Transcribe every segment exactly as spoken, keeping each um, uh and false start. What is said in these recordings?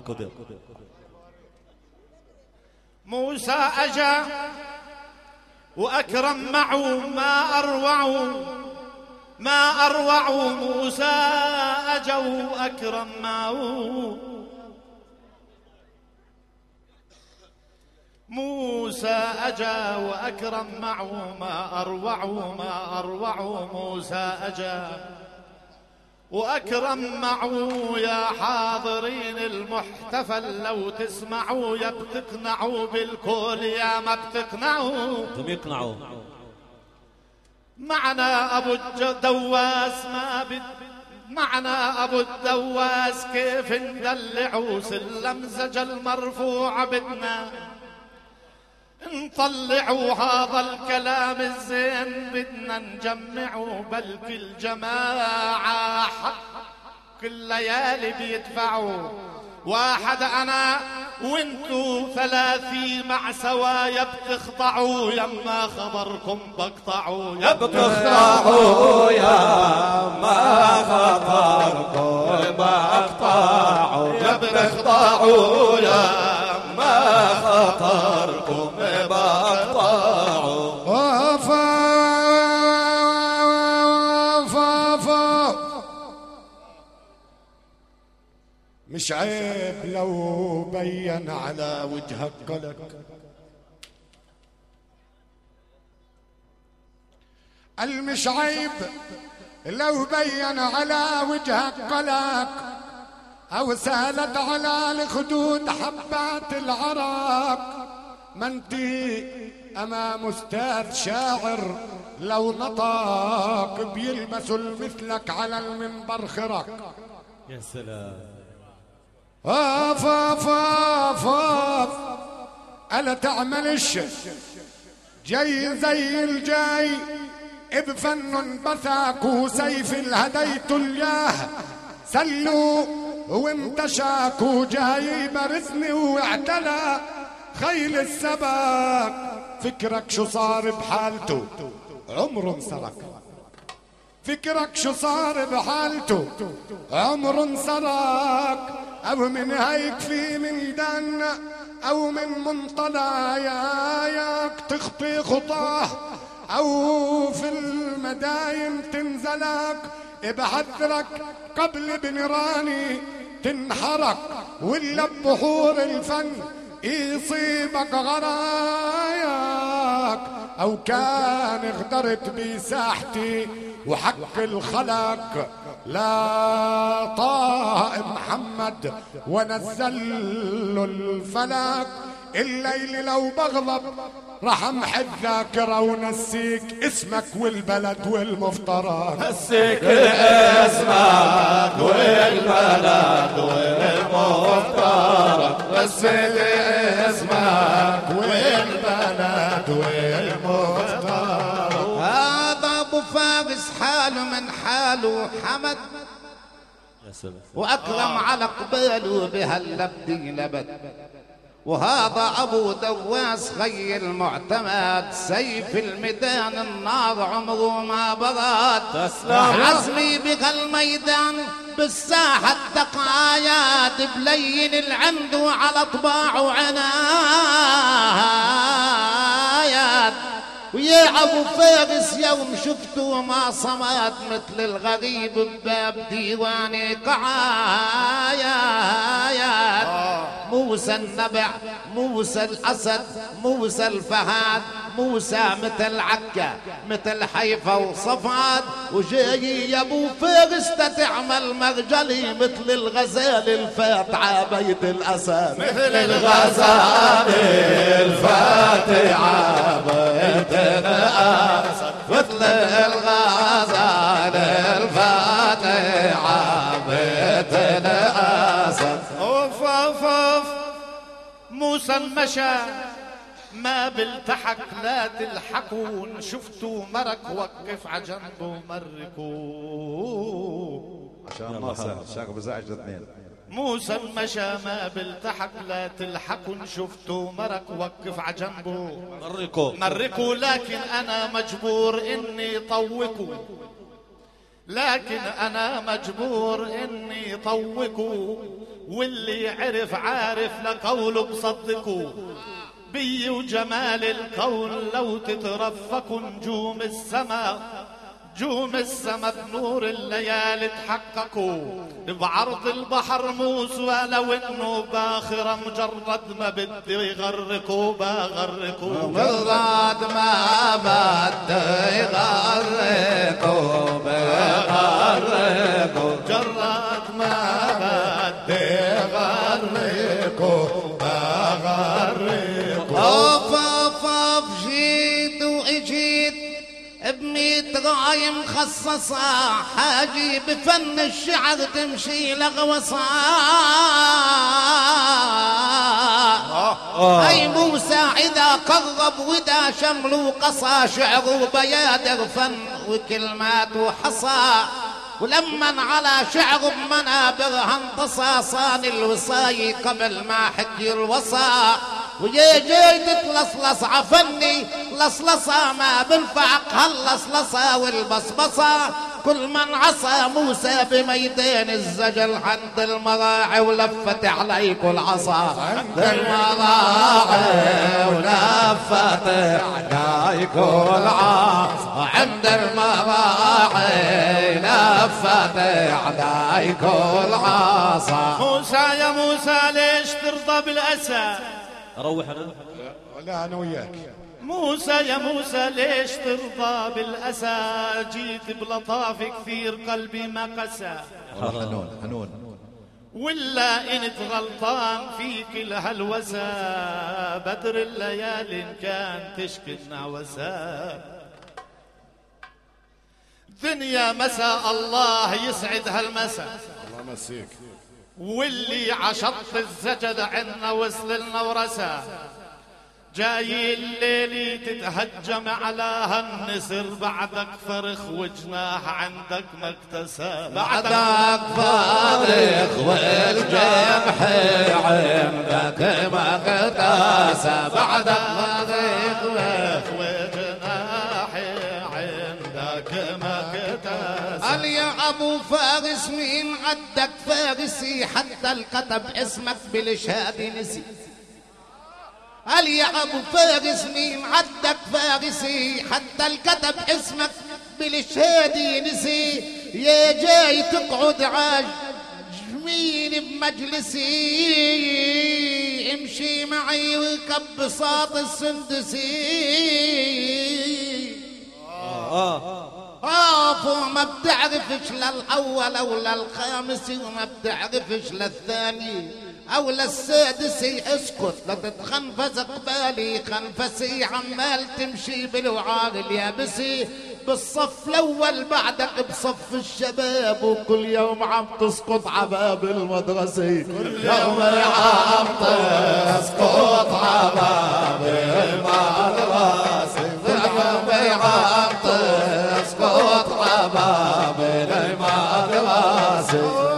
الكذب. موسى أجا وأكرم معه ما أروعوا ما أروعوا موسى أجا وأكرم معه موسى أجا وأكرم معه ما أروعوا ما أروعوا موسى أجا وأكرم معه يا حاضرين المحتفل لو تسمعوا يا بتقنعوا بالكل يا ما بتقنعوا يقنعوا معنا أبو الدواس ما بد معنا أبو الدواس كيف ندلعوا سلم زجل مرفوع بدنا نطلعوا هذا الكلام الزين بدنا نجمعوا بلك الجماعة حق الليالي بيدفعوا واحد أنا وانتو ثلاثي مع سوايا بتخضعوا يما خبركم بقطعوا يا بتخضعوا يا ما خبركم بقطعوا يا بتخضعوا يا ما خطركم بقطعوا وفا وفا مش عيب لو بين على وجهك قلق المش عيب لو بين على وجهك قلق أو سالت على الخدود حبات العراق ما انتي أمام أستاذ شاعر لو نطاق بيلبسوا مثلك على المنبر خرق. يا سلام. آف آف آف آف ألا تعملش جاي زي الجاي بفن بثاك وسيف الهديت الياه سلوا وامتشاك وجاي برزني واعتلى خيل السباك فكرك شو صار بحالته عمره انسرق فكرك شو صار بحالته عمره انسرق او من هيك في ميدان او من منطلاياك تخطي خطاه او في المداين تنزلك بحذرك قبل بنيراني تنحرق ولا ببحور الفن يصيبك غراياك او كان غدرت بساحتي وحق الخلق لا طه محمد ونزل له الفلك الليل لو بغضب رح امحي الذاكرة ونسيك اسمك والبلد والمفترق نسيك اسمك والبلد والمفترق نسيك اسمك والبلد والمفترق. هذا ابو فارس حاله من حاله حمد واكرم على قباله بهاللبدي لبد وهذا ابو دواس خي المعتمد سيف الميدان النار عمره ما برد عزمي بهالميدان بالساحة دقايات بلين العنده على طباعه عنايات ويا ابو فارس يوم شفته ما صمت مثل الغريب بباب ديواني قعايات موسى النبع موسى الاسد موسى الفهد موسى مثل عكا مثل حيفا وصفاد وجاي يا ابو فارس تتعمل مرجلي مثل الغزال الفاتحه بيت الاسد مثل الغزال الفاتحه بيت الاسد مثل الغزال الفاتحه بيت الاسد. اوف اوف اوف موسى المشى ما بالتحك لا تلحقون شفتوا مرك وقف عجنبه مركوا عشان موسى شاق بزعج اثنين موسى المشى ما بالتحك لا تلحقون شفتوا مرك وقف عجنبه مركوا مركوا لكن انا مجبور اني طوقوا لكن انا مجبور اني طوقوا واللي عرف عارف لقوله بصدقوا بي وجمال الكون لو تترفقوا نجوم السماء نجوم السما بنور الليالي تحققوا بعرض البحر موسى لو انه باخره مجرد ما بده يغرقوا بغرقوا مجرد ما بده يغرقوا بغرقوا مجرد ما بده يغرقوا بغرقوا اوف اوف اوف جيت واجيت بميت راي مخصصة حاجي بفن الشعر تمشي لغوصة أي موسى إذا قرب ودا شمل قصى شعره بيادر فن وكلمات وحصى ولمن على شعر بمنابرها انتصى صان الوصاي قبل ما حكي الوصى ويا جاي تتلصلص عفني لصلصة ما بنفعق هاللصلصة والبصبصة كل من عصى موسى بميدان الزجل عند المراعي ولفت عليك العصا عند المراعي ولفت عليك العصا عند المراعي لفت عليك العصا موسى يا موسى ليش ترضى بالأسى اروح انا لا انا وياك موسى يا موسى ليش ترضى بالأسى جيت بلطاف كثير قلبي ما قسى حنون حنون ولا انت غلطان فيك الهلوسة بدر الليالي إن كان تشكي النعوسة دنيا مساء الله يسعد هالمساء الله مسيك واللي عشط الزجد عنا وصل النورسة جاي الليل تتهجم على هالنسر بعدك فرخ وجناح عندك مكتسى بعدك فرخ والجمح عندك مكتسى بعدك فرخ وجناح عندك مكتسى قال يا ابو فارس مين عدك فارسي حتى الكتب اسمك بالشهاده نسي قال يا ابو فارس مين عدك فارسي حتى الكتب اسمك بالشهاده نسي يا جاي تقعد عاج جميل بمجلسي امشي معي وكب بساط السندسي آه وما بتعرفش للأول أو للخامس وما بتعرفش للثاني أو للسادس اسكت لا تتخنفس قبالي خنفسي عمال تمشي بالوعار اليابسي بالصف الأول بعدك بصف الشباب وكل يوم عم تسقط عباب المدرسة كل يوم عم تسقط عباب المدرسة كل يوم عم تسقط عباب المدرسة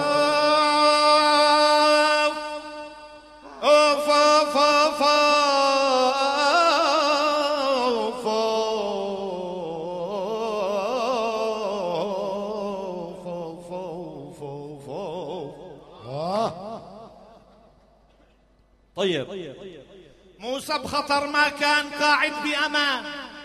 طيب موسى بخطر ما كان قاعد بأمان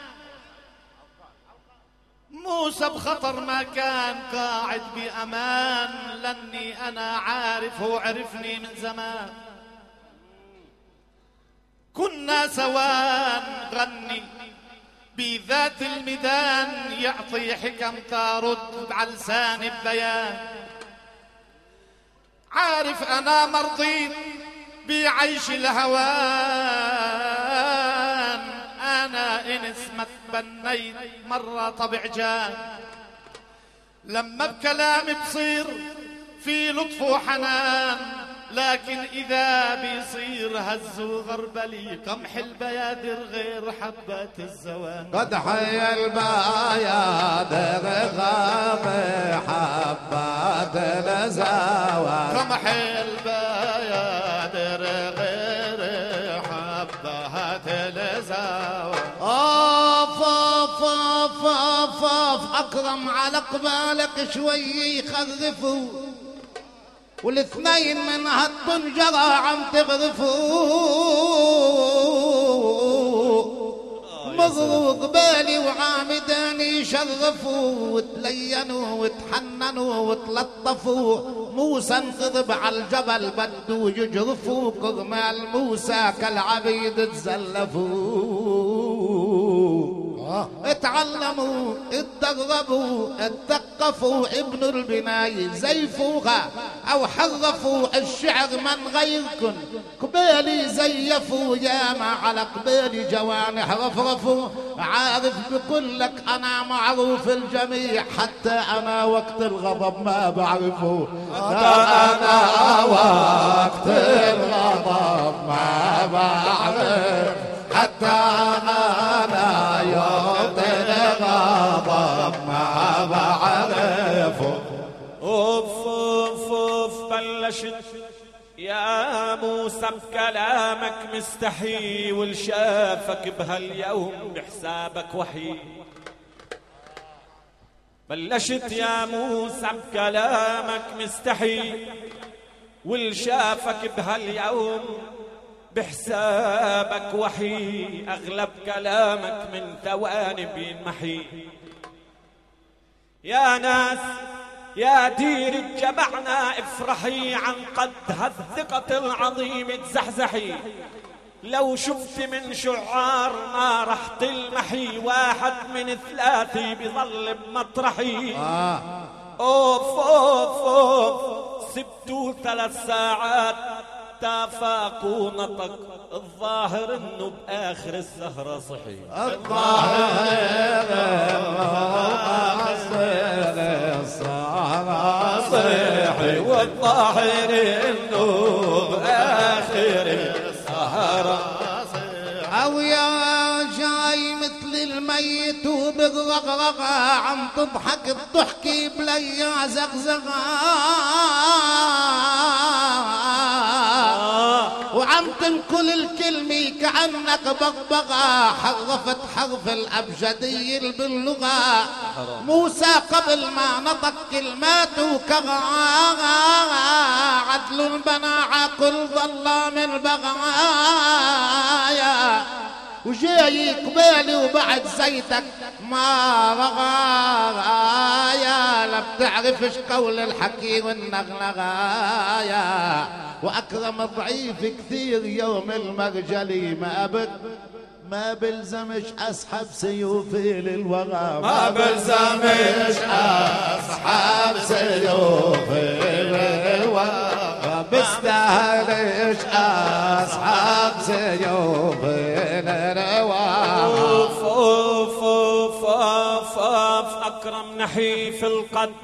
موسى بخطر ما كان قاعد بأمان لاني أنا عارف هو عرفني من زمان كنا سوان غني بذات الميدان يعطي حكم تارد على لسان البيان عارف أنا مرضيت بعيش الهوان أنا إنس ما تبنيت مرة طبع جان لما بكلامي بصير في لطف وحنان لكن إذا بيصير هز وغربلي قمح البيادر غير حبات الزوان قد حي البيادر غاب حبات الزوان قمح البيادر غير حبات الزوان اوف اوف اوف اوف اوف اكرم على قبالك شوي يخرفوا والاثنين من هالطنجرة عم تغرفوا مضوا قبالي وعامدان يشرفوا وتلينوا وتحننوا وتلطفوا. موسى انغضب على الجبل بدو يجرفوا كرمال موسى كالعبيد تزلفوا. اتعلموا اتدربوا اتثقفوا ابن البناي زيفوها او حرفوا الشعر من غيركم قبالي زيفوا ياما على قبالي جوانح رفرفوا. عارف بقول لك انا معروف الجميع حتى انا وقت الغضب ما بعرفه. انا وقت الغضب ما بعرف حتى انا يوم الغضب ما بعرفه. اوف اوف اوف بلشت يا موسى بكلامك مستحي والشافك بهاليوم بحسابك وحي. بلشت يا موسى بكلامك مستحي والشافك بهاليوم بحسابك وحي. أغلب كلامك من ثواني بينمحي. يا ناس يا دير اتجمعنا افرحي عن قد هالثقة العظيم تزحزحي. لو شفت من شعار ما رح تلمحي واحد من ثلاثي بظل بمطرحي. آه. اوف اوف اوف سبتوا ثلاث ساعات تافاقوا نطق. الظاهر انه باخر السهرة صحي. الظاهر السهرة صحي والظاهر انه باخر السهرة صحي. او يا جاي مثل الميت وبالرغرغة عم تضحك الضحكي بليا زغزغة وعم تنقل الكلمة كأنك بغبغة حرفت حرف الأبجدي باللغة. موسى قبل ما نطق كلماته كغا عدل البناعة كل ظلام البغايا. وجاي قبالي وبعد زيتك ما رغايا. لا بتعرفش قول الحكي والنغنغايا. واكرم ضعيف كثير يوم المرجلي ما بد ما بلزمش اسحب سيوفي للوغى. ما بلزمش اسحب سيوفي للوغى. ما بستاهلش اسحب سيوفي للوغى. اوف اوف اوف اوف اوف اكرم نحيف القد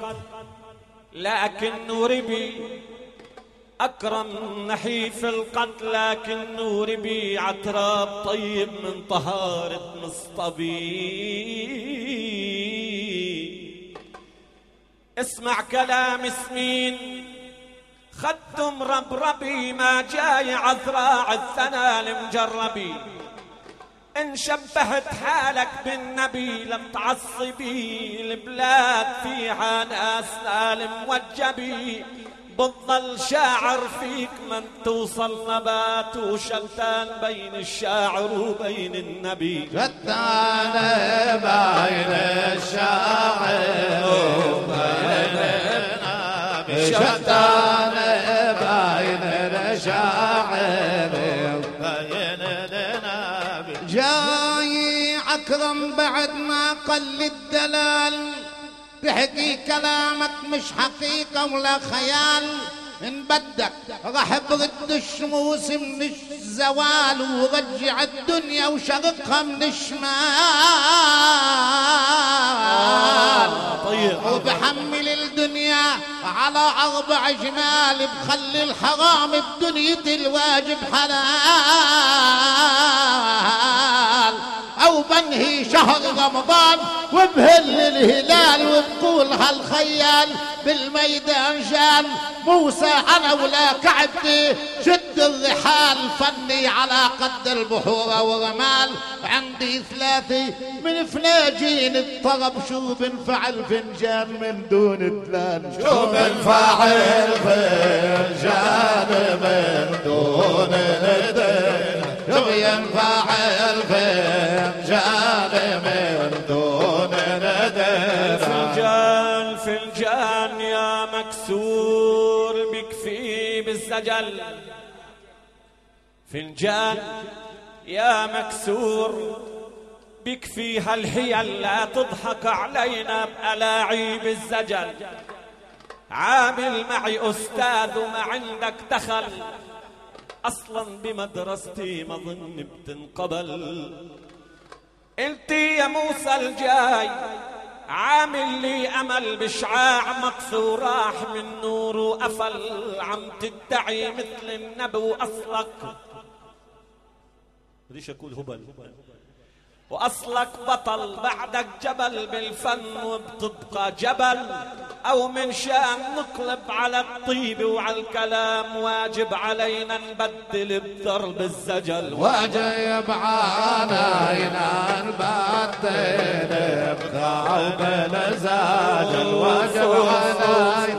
لكنه ربي. أكرم نحيف القد لكنه ربي عتراب طيب من طهارة مصطبي. اسمع كلام سمين خدتم ربربي ما جاي عذراع الثنا المجربي. إن شبهت حالك بالنبي لم تعصبي. البلاد فيها ناس الموجبي بتضل شاعر فيك من توصل نبات وشتان بين الشاعر وبين النبي. شتان بين الشاعر وبين النبي. شتان بين الشاعر وبين النبي. جاي عكرم بعد ما قل الدلال بحكي كلامك مش حقيقة ولا خيال. إن بدك رح برد الشموس من الزوال ورجع الدنيا وشرقها من الشمال. طيب. وبحمل الدنيا على أربع جمال بخلي الحرام بدنيتي الواجب حلال. أو بنهي شهر رمضان وبهل الهلال وبقول هالخيال بالميدان جال موسى أنا ولا كعبتي شد الرحال فني على قد البحور ورمال عندي ثلاثة من فلاجين الطرب شو بنفعل فنجان من دون تلال شو بنفعل فنجان من دون تلال شو ينفعل فنجان من دون تلال فنجان فنجان يا مكسور بكفي بالزجل فنجان يا مكسور بكفي هالحيل لا تضحك علينا بألاعيب الزجل عامل معي أستاذ وما عندك دخل أصلا بمدرستي ما ظن بتنقبل انت يا موسى الجاي عامل لي أمل بشعاع مكسور راح من نور وقفل عم تدعي مثل النبي أصلك بديش أقول هبل وأصلك بطل بعدك جبل بالفن وبتبقى جبل أو من شان نقلب على الطيب وعلى الكلام واجب علينا نبدل بضرب الزجل واجب علينا نبدل بضرب الزجل واجب علينا